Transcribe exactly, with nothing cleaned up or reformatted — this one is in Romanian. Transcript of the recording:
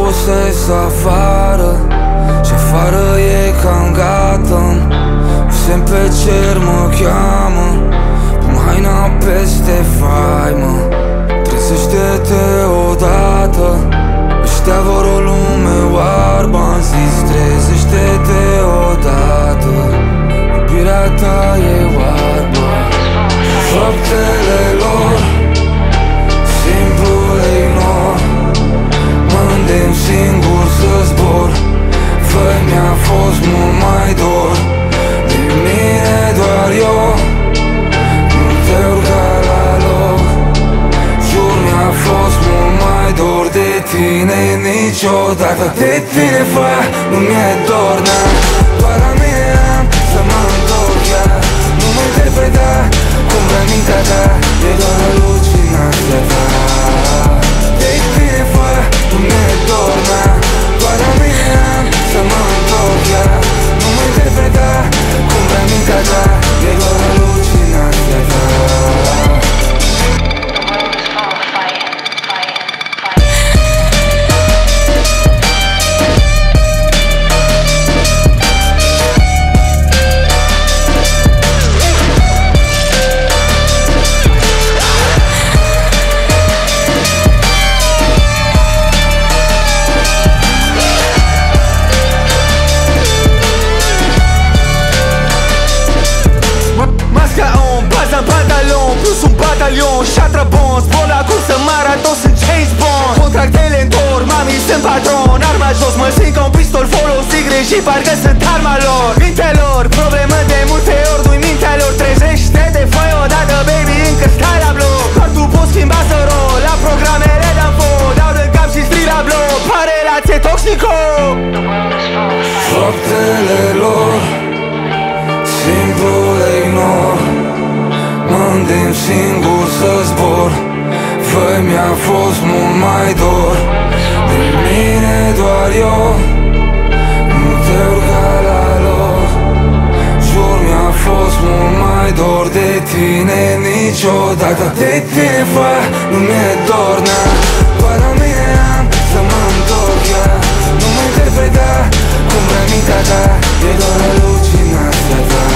să ies afară și afară e cam gata. Semn pe cer mă cheamă, pun haina peste faimă. Trezește-te odată, ăștia vor o lume oarbă. Am zis trezește-te odată, iubirea ta e oarbă. Faptele lor simplu le ignor, mă îndemn singur să zbor. Fă-i mi-a fost mult mai dor de mine doar eu, nu te urca la loc. Jur mi-a fost mult mai dor de tine niciodată. De tine fă, nu mi-e dor, na. Doar la mine am să mă întorc, iar nu mă interpreta cum vrea mintea ta, e doar halucinația ta. De tine fă, nu mi-e dor, na. Doar la mine am să mă întorc, iar nu mă interpreta cum vrea mintea ta, e doar halucinația ta. Plus un batalion, șatră bon, zbor la cursă maraton, sunt James Bond. Contractele întorc, mami sunt patron, arma jos, mă simt ca un pistol folosit greșit, parcă sunt arma lor. Mintelor, problemă de multe ori, nu-i mintea lor. Trezește-te, fă-i odată, baby, încă stai la bloc. Doar tu poți schimba să rol, la programele de-am făcut, dau de cap și strig la bloc. Pare relație toxico. Faptele lor simplu le ignor, mă îndemn singur să zbor. Fă-i mi-a fost mult mai dor de mine doar eu, nu te urca la loc. Jur mi-a fost mult mai dor de tine niciodată. De tine fă, nu mi-e dor, na. Doar la mine am să mă întorc, iar nu mă interpreta cum vrea mintea ta, e doar halucinația ta.